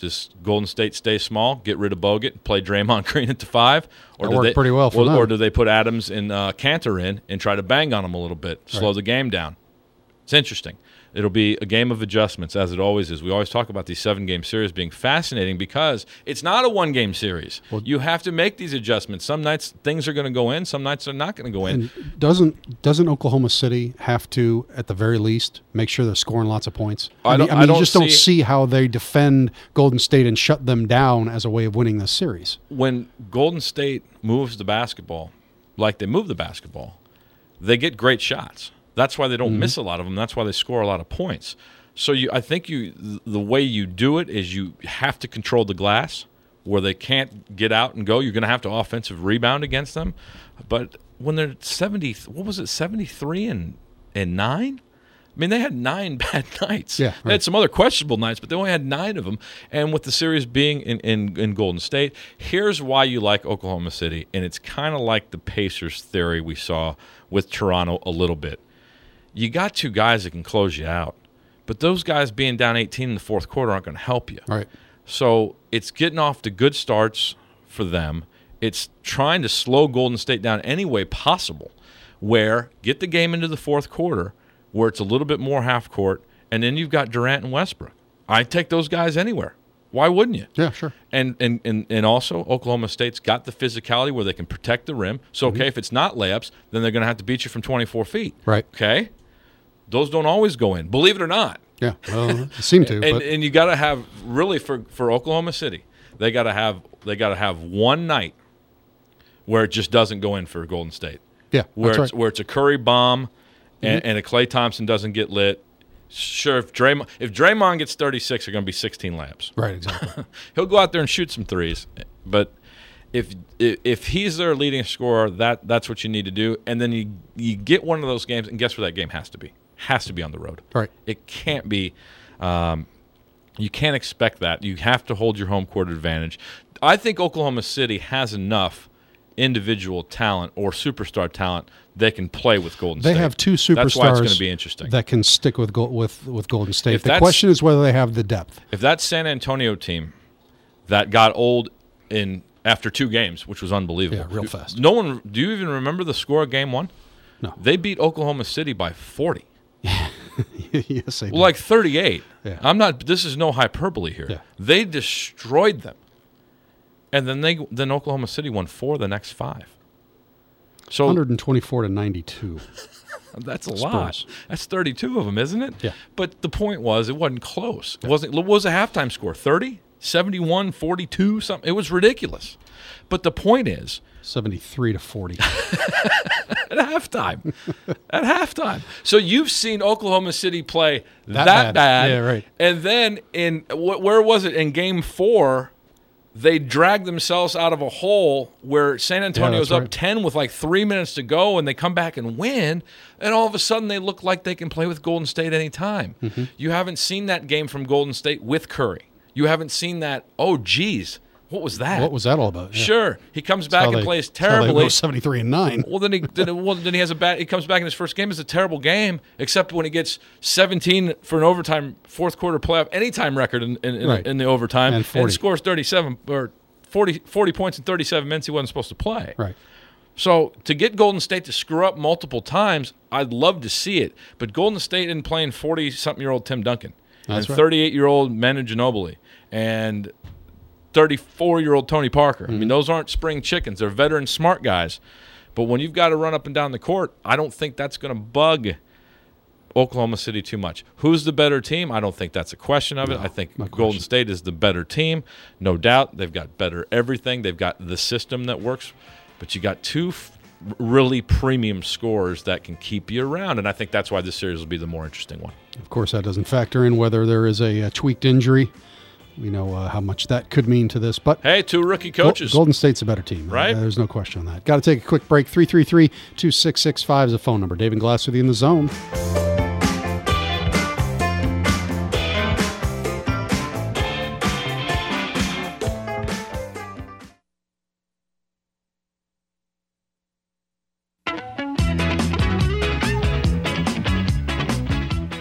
Does Golden State stay small, get rid of Bogut, play Draymond Green at the five? Or That do worked they, pretty well for or, them. Or do they put Adams and uh, Cantor in and try to bang on them a little bit, slow Right. the game down? It's interesting. It'll be a game of adjustments, as it always is. We always talk about these seven-game series being fascinating because it's not a one-game series. Well, you have to make these adjustments. Some nights things are going to go in. Some nights they're not going to go in. And doesn't doesn't Oklahoma City have to, at the very least, make sure they're scoring lots of points? I I mean, don't- I I mean don't you just don't see- see how they defend Golden State and shut them down as a way of winning this series. When Golden State moves the basketball, like they move the basketball, they get great shots. That's why they don't mm-hmm. miss a lot of them. That's why they score a lot of points. So you, I think you, the way you do it is you have to control the glass where they can't get out and go. You're going to have to offensive rebound against them. But when they're seventy, what was it, seventy-three and and nine? I mean, they had nine bad nights. Yeah, right. They had some other questionable nights, but they only had nine of them. And with the series being in, in, in Golden State, here's why you like Oklahoma City, and it's kind of like the Pacers theory we saw with Toronto a little bit. You got two guys that can close you out. But those guys being down eighteen in the fourth quarter aren't going to help you. Right. So it's getting off to good starts for them. It's trying to slow Golden State down any way possible, where get the game into the fourth quarter, where it's a little bit more half court, and then you've got Durant and Westbrook. I'd take those guys anywhere. Why wouldn't you? Yeah, sure. And and and, and also, Oklahoma State's got the physicality where they can protect the rim. So, okay, mm-hmm. if it's not layups, then they're going to have to beat you from twenty-four feet. Right. Okay? Those don't always go in, believe it or not. Yeah, well, they seem to. and, but. and you got to have really for, for Oklahoma City, they got to have they got to have one night where it just doesn't go in for Golden State. Yeah, where that's it's right. where it's a Curry bomb, and, Mm-hmm. and a Klay Thompson doesn't get lit. Sure, if Draymond if Draymond gets thirty-six, they're going to be sixteen layups. Right, exactly. He'll go out there and shoot some threes, but if if he's their leading scorer, that that's what you need to do. And then you you get one of those games, and guess where that game has to be? Has to be on the road. Right. It can't be. Um, you can't expect that. You have to hold your home court advantage. I think Oklahoma City has enough individual talent or superstar talent they can play with Golden they State. They have two superstars. That's why it's going to be interesting. That can stick with with with Golden State. If the question is whether they have the depth. If that San Antonio team that got old in after two games, which was unbelievable, yeah, real fast. No one. Do you even remember the score of Game One? No. They beat Oklahoma City by forty. Yes, they did. Like thirty-eight. Yeah. I'm not. This is no hyperbole here. Yeah. They destroyed them, and then they then Oklahoma City won four of the next five. So one twenty-four to ninety-two. That's a Spurs. lot. That's thirty-two of them, isn't it? Yeah. But the point was, it wasn't close. It wasn't. What was the halftime score? thirty, seventy-one, forty-two, something. It was ridiculous. But the point is, seventy-three to forty. At halftime. At halftime. So you've seen Oklahoma City play that, That bad. bad. Yeah, right. And then in wh- where was it? In game four, they dragged themselves out of a hole where San Antonio's Yeah, up right. ten with like three minutes to go, and they come back and win. And all of a sudden, they look like they can play with Golden State anytime. Mm-hmm. You haven't seen that game from Golden State with Curry. You haven't seen that, oh, geez, what was that? What was that all about? Yeah. Sure. He comes back and they, plays that's how they terribly. go seventy-three and nine. Well, then he then, well, then he has a bad. He comes back in his first game. It's a terrible game, except when he gets seventeen for an overtime fourth quarter playoff anytime record in in, in, Right. in the overtime, And forty. scores thirty-seven or forty, forty points in thirty-seven minutes. He wasn't supposed to play. Right. So to get Golden State to screw up multiple times, I'd love to see it. But Golden State isn't playing forty-something-year-old Tim Duncan That's and right. thirty-eight-year-old Manu Ginobili and thirty-four-year-old Tony Parker. Mm-hmm. I mean, those aren't spring chickens. They're veteran, smart guys. But when you've got to run up and down the court, I don't think that's going to bug Oklahoma City too much. Who's the better team? I don't think that's a question of it. No, I think no Golden question. State is the better team, no doubt. They've got better everything. They've got the system that works. But you got two f- really premium scorers that can keep you around, and I think that's why this series will be the more interesting one. Of course, that doesn't factor in whether there is a, a tweaked injury. We know uh, how much that could mean to this. But Hey, two rookie Gol- coaches. Golden State's a better team. Right? Uh, there's no question on that. Got to take a quick break. three three three, two six six five is the phone number. Dave and Glass with you in the zone. All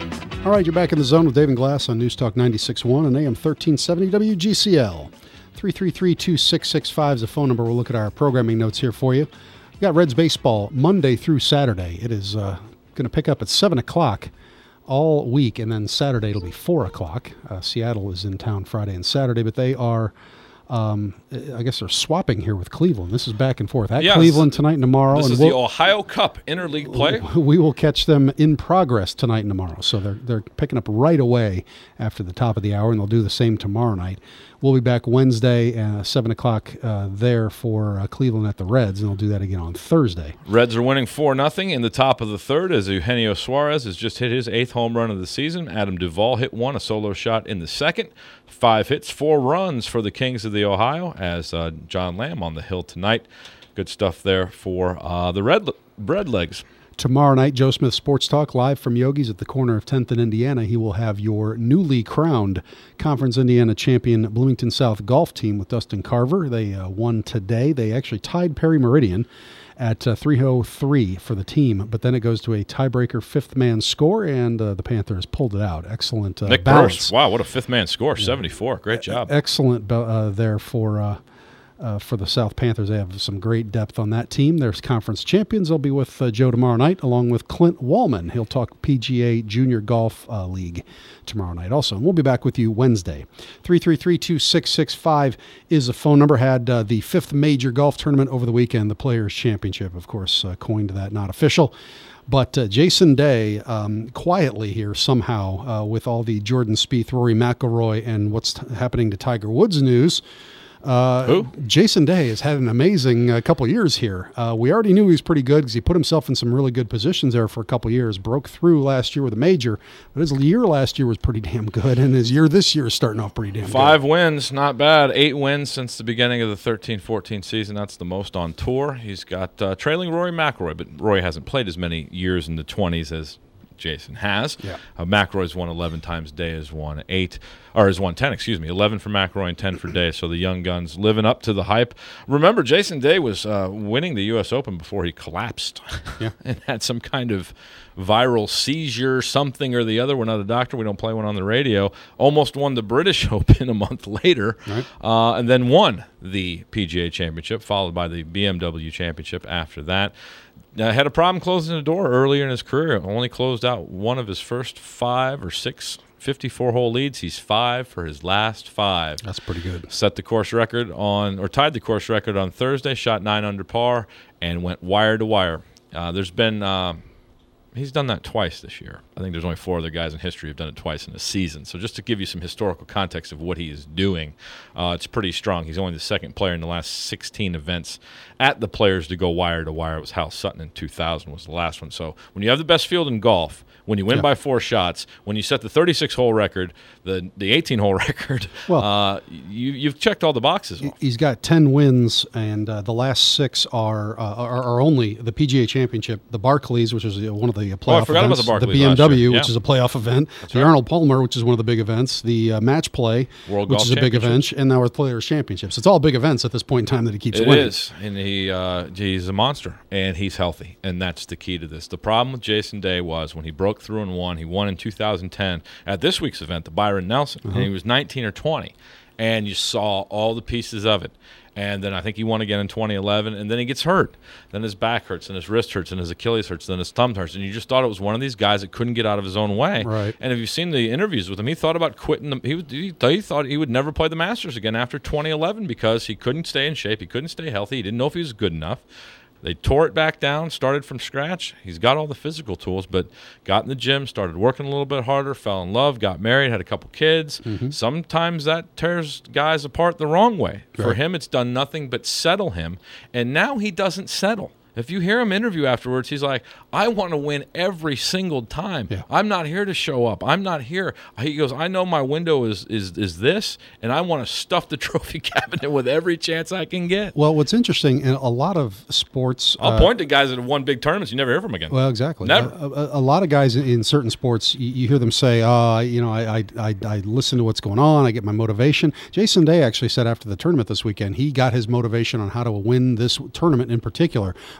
All right, you're back in the zone with Dave and Glass on News Talk ninety-six point one and A M thirteen seventy W G C L. three three three, two six six five is the phone number. We'll look at our programming notes here for you. We've got Reds baseball Monday through Saturday. It is uh, going to pick up at seven o'clock all week, and then Saturday it'll be four o'clock. Uh, Seattle is in town Friday and Saturday, but they are, um, I guess they're swapping here with Cleveland. This is back and forth. At yes. Cleveland tonight and tomorrow. This and is we'll, the Ohio Cup interleague play. We will catch them in progress tonight and tomorrow. So they're they're picking up right away after the top of the hour, and they'll do the same tomorrow night. We'll be back Wednesday at seven o'clock uh, there for uh, Cleveland at the Reds, and they'll do that again on Thursday. Reds are winning four nothing in the top of the third as Eugenio Suarez has just hit his eighth home run of the season. Adam Duvall hit one, a solo shot in the second. Five hits, four runs for the Kings of the Ohio as uh, John Lamb on the hill tonight. Good stuff there for uh, the Red Redlegs. Tomorrow night, Joe Smith Sports Talk live from Yogi's at the corner of tenth and Indiana. He will have your newly crowned Conference Indiana champion Bloomington South golf team with Dustin Carver. They uh, won today. They actually tied Perry Meridian at uh, three oh three for the team, but then it goes to a tiebreaker fifth man score, and uh, the Panthers pulled it out. Excellent uh, Nick balance. Bruce, wow, what a fifth man score, yeah. seventy-four. Great job. Excellent uh, there for uh, uh, for the South Panthers. They have some great depth on that team. There's conference champions. They'll be with uh, Joe tomorrow night, along with Clint Wallman. He'll talk P G A Junior Golf uh, League tomorrow night also. And we'll be back with you Wednesday. three three three, two six six five is the phone number. Had uh, the fifth major golf tournament over the weekend, the Players' Championship, of course, uh, coined that, not official. But uh, Jason Day, um, quietly here somehow, uh, with all the Jordan Spieth, Rory McIlroy, and what's t- happening to Tiger Woods news, Uh, Who? Jason Day has had an amazing uh, couple years here. Uh, we already knew he was pretty good because he put himself in some really good positions there for a couple years. Broke through last year with a major, but his year last year was pretty damn good, and his year this year is starting off pretty damn Five good. wins, not bad. Eight wins since the beginning of the thirteen fourteen season. That's the most on tour. He's got uh, trailing Rory McIlroy, but Rory hasn't played as many years in the twenties as Jason has. Yeah. Uh, McIlroy's won eleven times. Day has won eight, or has won ten, excuse me. eleven for McIlroy and ten for Day. So the young guns living up to the hype. Remember, Jason Day was uh, winning the U S Open before he collapsed Yeah. and had some kind of viral seizure, something or the other. We're not a doctor. We don't play one on the radio. Almost won the British Open a month later, Right. uh, and then won the P G A Championship, followed by the B M W Championship after that. Uh, had a problem closing the door earlier in his career. Only closed out one of his first five or six fifty-four hole leads. He's five for his last five. That's pretty good. Set the course record on, or tied the course record on Thursday, shot nine under par, and went wire to wire. Uh, there's been, uh, he's done that twice this year. I think there's only four other guys in history who've done it twice in a season. So just to give you some historical context of what he is doing, uh, it's pretty strong. He's only the second player in the last sixteen events at the Players to go wire to wire. It was Hal Sutton in two thousand was the last one. So when you have the best field in golf, when you win Yeah. by four shots, when you set the thirty-six hole record, the the eighteen hole record, Well, uh, you, you've checked all the boxes off. He's got ten wins, and uh, the last six are, uh, are are only the P G A Championship, the Barclays, which is one of the uh, playoff Oh, I forgot about events, the Barclays B M last W, year. which Yeah. is a playoff event, That's the right. Arnold Palmer, which is one of the big events, the uh, Match Play, World which Golf is a big event, Championships. and now with Players' Championships. It's all big events at this point in time that he keeps It winning. is, and he uh, he's a monster, and he's healthy, and that's the key to this. The problem with Jason Day was when he broke through and won, he won in two thousand ten at this week's event, the Byron Nelson, Uh-huh. and he was nineteen or twenty, and you saw all the pieces of it. And then I think he won again in twenty eleven, and then he gets hurt. Then his back hurts, and his wrist hurts, and his Achilles hurts, then his thumb hurts, and you just thought it was one of these guys that couldn't get out of his own way. Right. And if you've seen the interviews with him, he thought about quitting. The, he, was- he, he thought he would never play the Masters again after twenty eleven because he couldn't stay in shape, he couldn't stay healthy, he didn't know if he was good enough. They tore it back down, started from scratch. He's got all the physical tools, but got in the gym, started working a little bit harder, fell in love, got married, had a couple kids. Mm-hmm. Sometimes that tears guys apart the wrong way. For Right. him, it's done nothing but settle him, and now he doesn't settle. If you hear him interview afterwards, he's like, I want to win every single time. Yeah. I'm not here to show up. I'm not here. He goes, I know my window is is is this, and I want to stuff the trophy cabinet with every chance I can get. Well, what's interesting, in a lot of sports... I'll uh, point to guys that have won big tournaments you never hear from again. Well, exactly. Never. A, a, a lot of guys in, in certain sports, you, you hear them say, uh, you know, I, I, I, I listen to what's going on. I get my motivation. Jason Day actually said after the tournament this weekend, he got his motivation on how to win this tournament in particular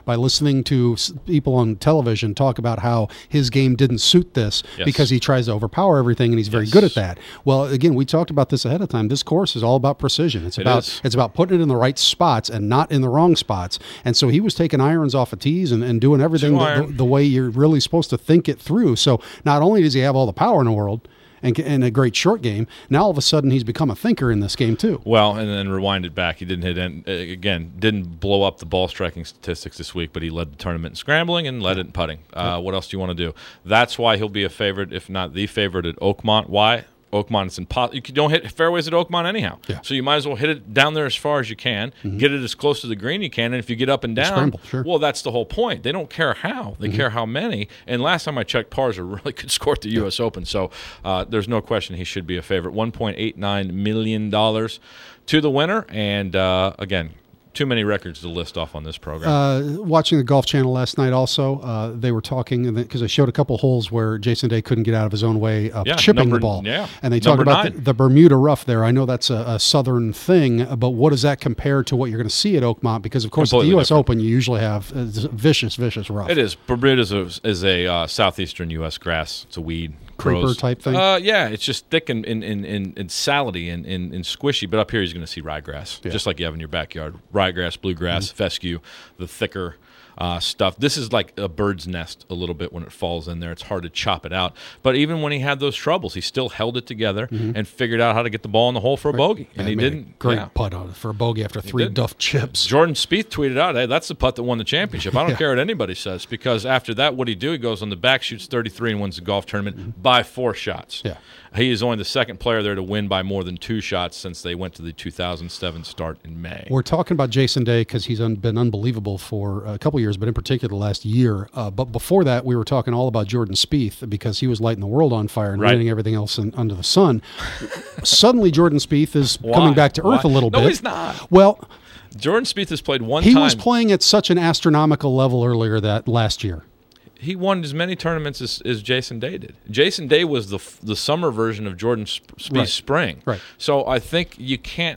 by listening to s- people on television talk about how his game didn't suit this Yes. because he tries to overpower everything, and he's very Yes. good at that. Well, again, we talked about this ahead of time. This course is all about precision. It's It about is. it's about putting it in the right spots and not in the wrong spots. And so he was taking irons off of tees and, and doing everything Two the, iron. the, the way you're really supposed to think it through. So not only does he have all the power in the world and, and a great short game, now all of a sudden he's become a thinker in this game too. Well, and then rewind it back. He didn't hit any, uh, again. Didn't blow up the ball striking statistics this week, but he led the tournament in scrambling and led it in putting. Uh, what else do you want to do? That's why he'll be a favorite, if not the favorite, at Oakmont. Why? Oakmont, it's impossible. You don't hit fairways at Oakmont anyhow. Yeah. So you might as well hit it down there as far as you can, mm-hmm. get it as close to the green you can, and if you get up and down, scramble, sure. well, that's the whole point. They don't care how. They mm-hmm. care how many. And last time I checked, par's a really good score at the U S Yeah. Open. So uh, there's no question he should be a favorite. one point eight nine million dollars to the winner. And, uh, again, too many records to list off on this program. Uh, watching the Golf Channel last night also, uh, they were talking, because I showed a couple holes where Jason Day couldn't get out of his own way of yeah, chipping number, the ball. Yeah. And they talk number about the, the Bermuda rough there. I know that's a, a southern thing, but what does that compare to what you're going to see at Oakmont? Because, of course, Completely at the U S different. Open, you usually have uh, vicious, vicious rough. It is. Bermuda is a, is a uh, southeastern U S grass. It's a weed. Creeper Grows. type thing? Uh, yeah, it's just thick and, and, and, and, and salady and, and, and squishy. But up here, he's going to see ryegrass, Yeah. just like you have in your backyard. Ryegrass, bluegrass, mm-hmm. fescue, the thicker uh, stuff. This is like a bird's nest a little bit when it falls in there. It's hard to chop it out. But even when he had those troubles, he still held it together mm-hmm. and figured out how to get the ball in the hole for a bogey. And yeah, he didn't. A great yeah. putt on it for a bogey after three duff chips. Jordan Spieth tweeted out, hey, that's the putt that won the championship. I don't Yeah. care what anybody says, because after that, what do he do? He goes on the back, shoots thirty-three, and wins the golf tournament mm-hmm. by four shots. Yeah. He is only the second player there to win by more than two shots since they went to the two thousand seven start in May. We're talking about Jason Day because he's un- been unbelievable for a couple years, but in particular the last year. Uh, but before that, we were talking all about Jordan Spieth because he was lighting the world on fire and right. winning everything else in, under the sun. Suddenly, Jordan Spieth is Why? coming back to earth Why? a little no, bit. No, he's not. Well, Jordan Spieth has played one he time. He was playing at such an astronomical level earlier that last year. He won as many tournaments as, as Jason Day did. Jason Day was the the summer version of Jordan Spieth's right. spring. Right. So I think you can't.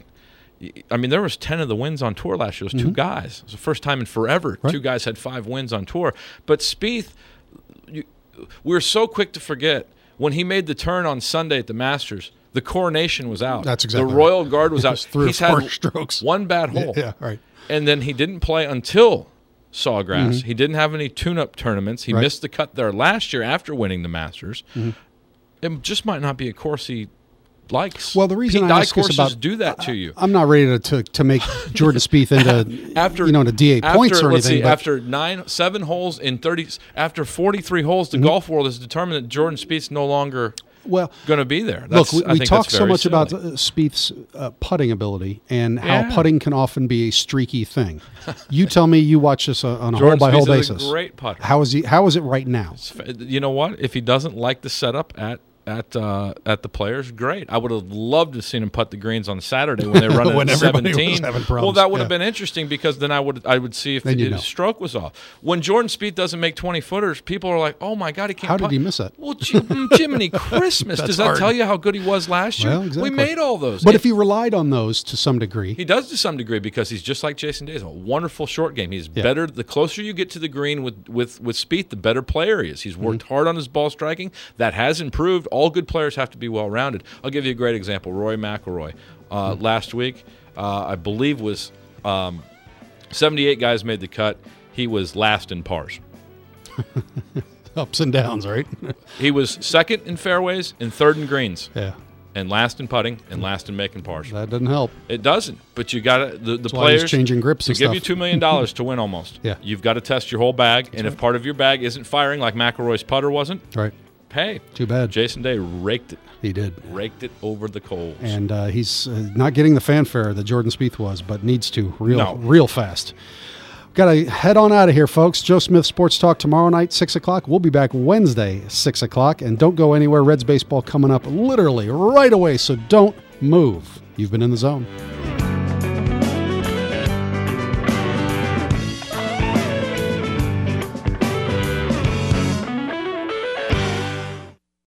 I mean, there was ten of the wins on tour last year. It was two mm-hmm. guys. It was the first time in forever right. two guys had five wins on tour. But Spieth, you, we were so quick to forget when he made the turn on Sunday at the Masters. The coronation was out. That's exactly the Royal right. Guard was out. Three He's or four had strokes. One bad hole. Yeah, yeah, right. And then he didn't play until Sawgrass. Mm-hmm. He didn't have any tune-up tournaments. He right. missed the cut there last year after winning the Masters. Mm-hmm. It just might not be a course he likes. Well, the reason Pete I Dye ask is courses about do that to you. I'm not ready to to, to make Jordan Spieth into after you know to D eight after, points or let's anything. See, but after nine, seven holes in thirty, after forty-three holes, the mm-hmm. golf world has determined that Jordan Spieth's no longer. Well, going to be there. That's, look, we, I we think talk that's so much silly. about uh, Spieth's uh, putting ability and how yeah. putting can often be a streaky thing. You tell me you watch this uh, on a hole by hole basis. Is a great putter. How is he? How is it right now? You know what? If he doesn't like the setup at at uh, at the Players, great. I would have loved to have seen him putt the greens on Saturday when they were running when at seventeen. Well, that would yeah. have been interesting because then I would I would see if then his know. stroke was off. When Jordan Spieth doesn't make twenty footers, people are like, "Oh my God, he can't." How putt. did he miss that? Well, Jim, Jiminy Christmas! Does that hard. tell you how good he was last year? Well, exactly. We made all those. But if, if he relied on those to some degree, he does to some degree because he's just like Jason Day. He's a wonderful short game. He's yeah. better. The closer you get to the green with with with Spieth, the better player he is. He's worked mm-hmm. hard on his ball striking. That has improved. All good players have to be well-rounded. I'll give you a great example. Rory McIlroy uh, mm-hmm. last week, uh, I believe, was um, seventy-eight guys made the cut. He was last in pars. Ups and downs, right? He was second in fairways and third in greens. Yeah. And last in putting and last in making pars. That doesn't help. It doesn't. But you got to the, the That's why players he's changing grips to and give stuff. you two million dollars to win almost. Yeah. You've got to test your whole bag, That's and right. if part of your bag isn't firing like McIlroy's putter wasn't, right? Hey, too bad. Jason Day raked it. He did. Raked it over the coals. And uh, he's uh, not getting the fanfare that Jordan Spieth was, but needs to real no. real fast. Got to head on out of here, folks. Joe Smith Sports Talk tomorrow night, six o'clock. We'll be back Wednesday, six o'clock. And don't go anywhere. Reds baseball coming up literally right away, so don't move. You've been in the zone.